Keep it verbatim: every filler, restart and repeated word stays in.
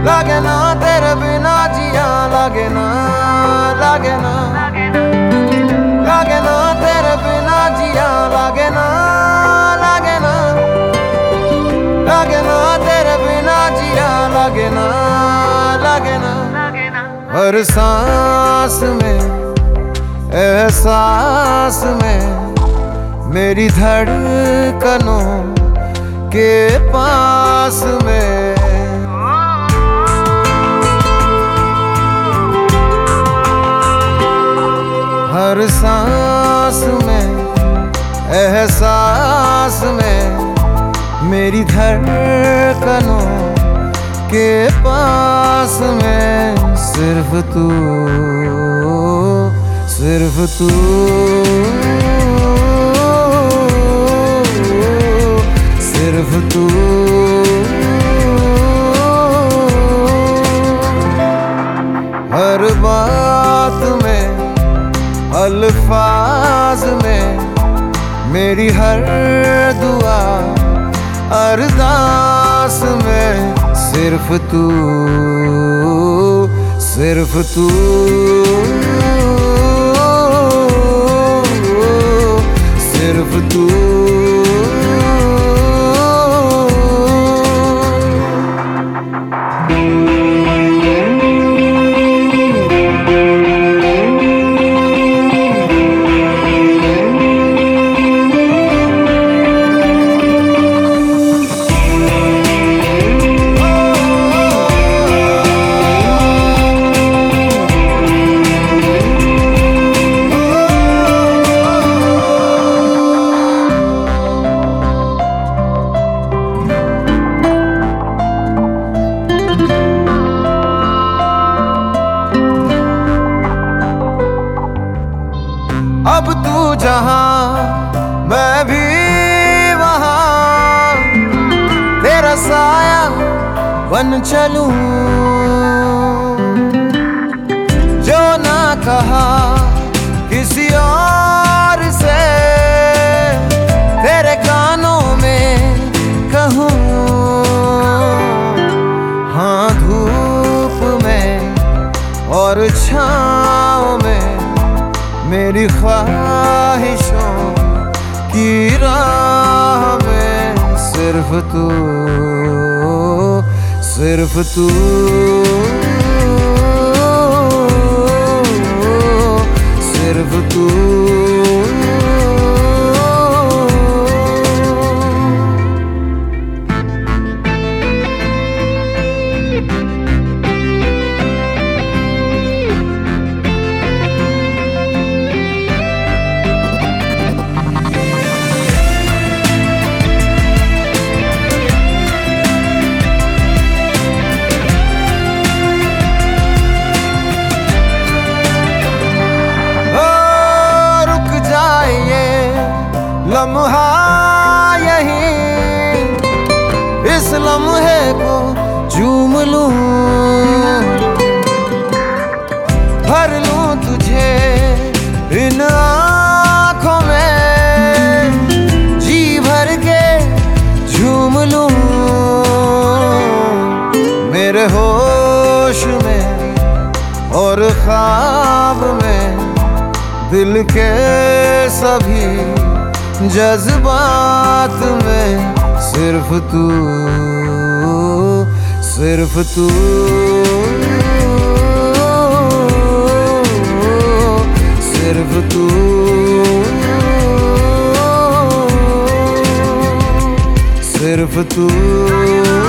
लागे ना तेरे बिना जिया, लागे ना, लागे ना, लागे ना तेरे बिना जिया, लागे ना, लागे ना, लागे ना तेरे बिना जिया, लागे ना, लागे ना। हर सांस में एहसास में मेरी धड़कनों के पास में, हर सांस में एहसास में मेरी धड़कनों के पास में सिर्फ तू, सिर्फ तू, सिर्फ तू। हर बात में अल्फाज में मेरी हर दुआ अरदास में सिर्फ तू, सिर्फ तू, सिर्फ तू। अब तू जहां मैं भी वहां, तेरा साया बन चलूं। जो ना कहा किसी और से तेरे कानों में कहूं। हाँ धूप में और छाँव में मेरी ख्वाहिशों की राह में सिर्फ तू, सिर्फ तू, सिर्फ तू। लम्हा यहीं, इस लम्हे को चूम लूं, भर लूं तुझे इन आँखों में, जी भर के झूम लूं। मेरे होश में और ख्वाब में दिल के सभी जज्बात में सिर्फ तू, सिर्फ तू, सिर्फ तू, सिर्फ तू।